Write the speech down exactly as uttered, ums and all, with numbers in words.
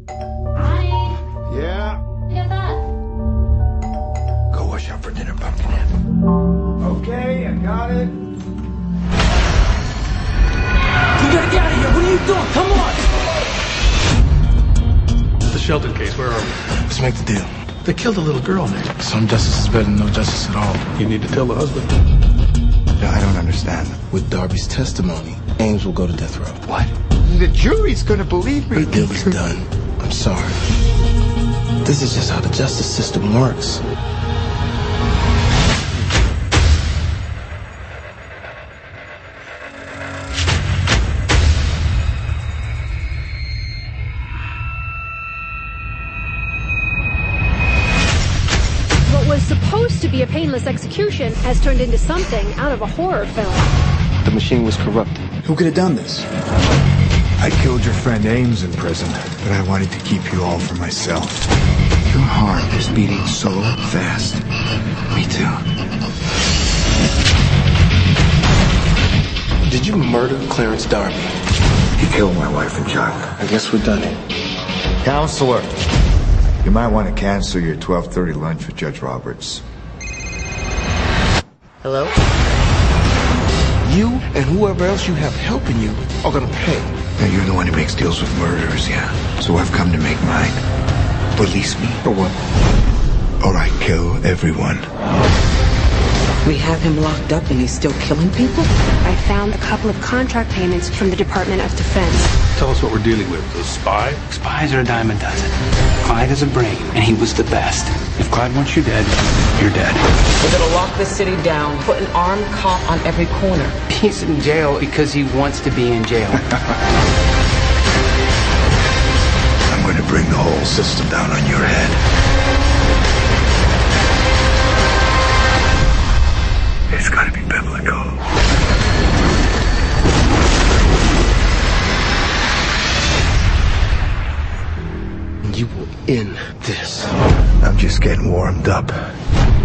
Hi. Yeah? Get that. Go wash up for dinner, Pumpkinhead. Okay, I got it. We gotta get out of here. What are you doing? Come on. The Shelton case, where are we? Let's make the deal. They killed a little girl there. Some justice is better than no justice at all. You need to tell the husband. No, I don't understand. With Darby's testimony, Ames will go to death row. What? The jury's gonna believe me. The deal is done. I'm sorry. This is just how the justice system works. What was supposed to be a painless execution has turned into something out of a horror film. The machine was corrupted. Who could have done this? I killed your friend Ames in prison, but I wanted to keep you all for myself. Your heart is beating so fast. Me too. Did you murder Clarence Darby? He killed my wife and child. I guess we're done here. Counselor, you might want to cancel your twelve thirty lunch with Judge Roberts. Hello? You and whoever else you have helping you are gonna pay. Now, you're the one who makes deals with murderers, yeah? So I've come to make mine. Release me. For what? Or I kill everyone. We have him locked up and he's still killing people? I found a couple of contract payments from the Department of Defense. Tell us what we're dealing with. A spy? Spies are a dime a dozen. Clyde has a brain, and he was the best. If Clyde wants you dead, you're dead. We're gonna lock this city down, put an armed cop on every corner. He's in jail because he wants to be in jail. I'm going to bring the whole system down on your head. It's got to be biblical. You will end this. I'm just getting warmed up.